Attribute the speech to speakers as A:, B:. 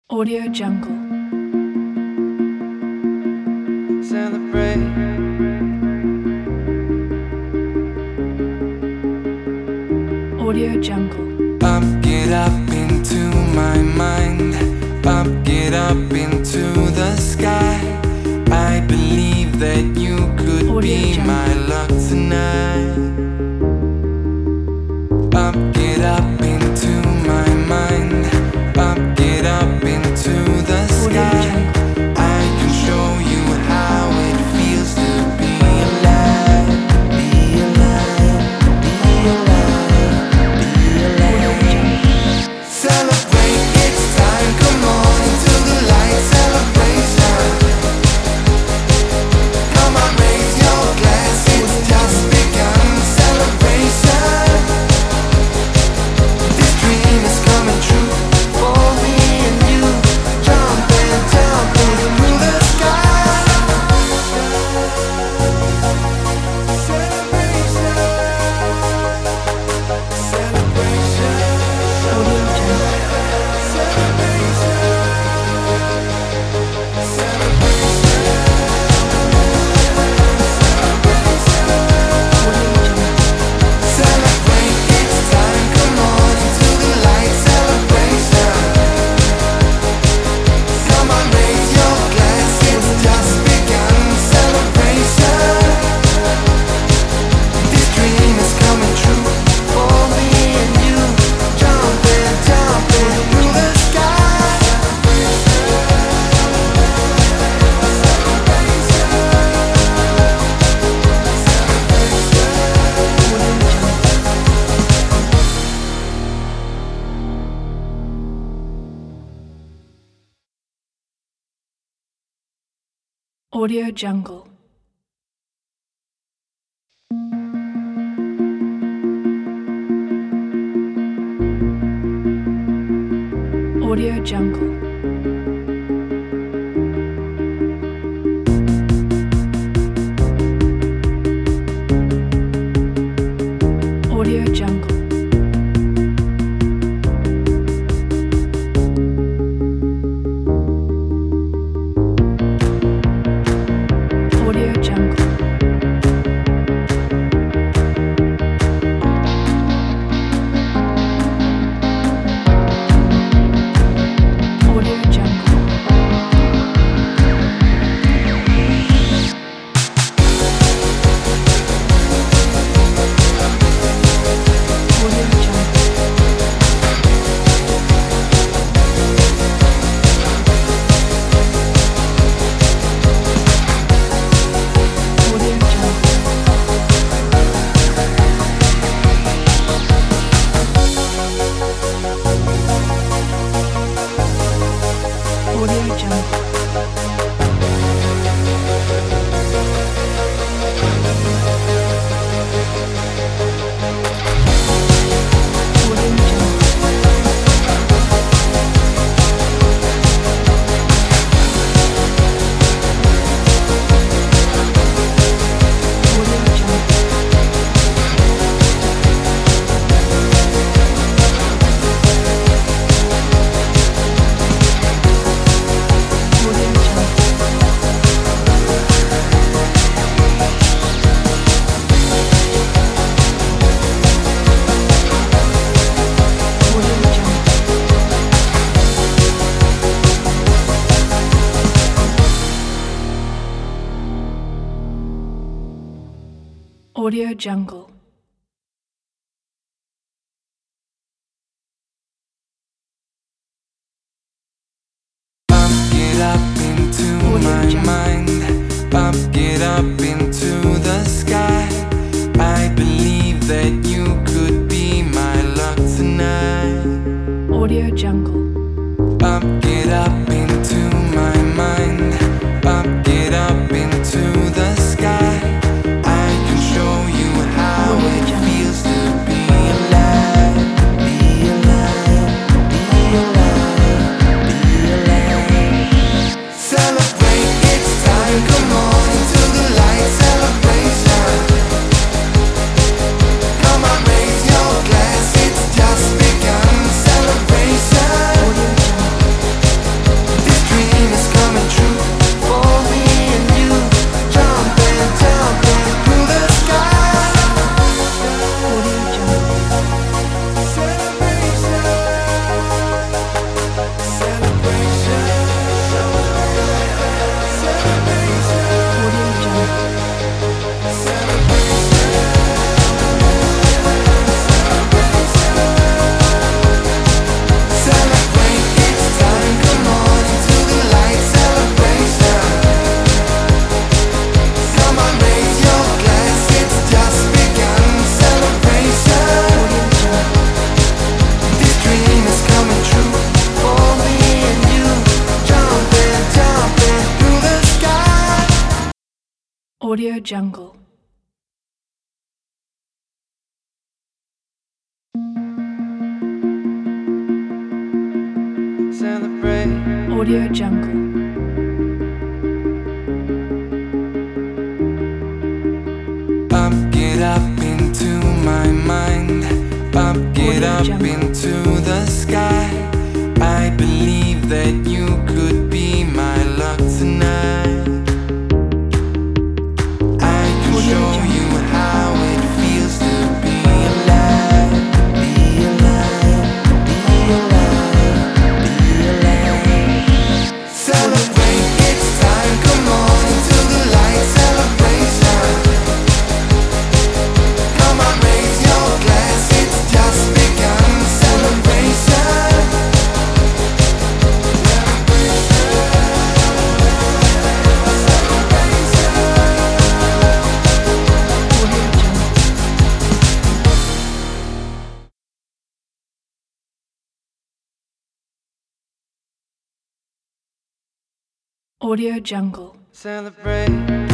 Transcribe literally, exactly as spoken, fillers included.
A: Audio Jungle.
B: Celebrate.
A: Audio Jungle.
B: Up, get up into my mind. Up, get up into the sky. I believe that you could
A: Audio
B: be
A: Jungle.
B: my luck tonight. Up, get up into my mind. Up, get up into the
A: Audio
B: sky.
A: Jungle.
B: I can show you how it feels to be alive. Be alive. Be alive. Be alive. Celebrate, it's time. Come on into the light. Celebration. Come on, raise your glass. It's just begun. Celebration. This dream is coming true for me and you. Jumping, jumping through the sky. Celebration. Celebration.
A: Audio Jungle.
B: Celebrate, it's time, come on into the light, celebration. Come on, raise your glass, it's just begun, celebration. This dream is coming true for me and you. Jumping, jumping through the sky.
A: Audio Jungle. Audio Jungle. Audio Jungle. Audio Jungle. Audio Jungle. Audio Jungle. Audio Jungle. Audio Jungle. Audio Jungle. Audio Jungle. Audio Jungle. Audio Jungle. Audio Jungle.
B: Up, get up into
A: Audio
B: my
A: Jungle.
B: mind. Up, get up into the sky. I believe that you could be my luck tonight.
A: Audio Jungle.
B: Up, get up into my mind. Up, get up into the sky. I can show you how it feels to be alive. Be alive. Be alive. Be alive. Celebrate, it's time. Come on into the light. Celebration. Come on, raise your glass. It's just begun. Celebration.
A: Audio Jungle. Audio Jungle.
B: Celebrate.
A: Audio Jungle.
B: Up, get up into my mind. Up, get
A: Audio
B: up
A: Jungle.
B: into the sky. I believe that you could be my luck tonight. I can
A: Audio
B: show
A: Jungle.
B: you how it feels to be alive. Be alive, be alive, be alive. Celebrate, it's time, come on into the light. Celebration. Come on, raise your glass, it's just begun. Celebration.
A: Audio Jungle.
B: Celebrate.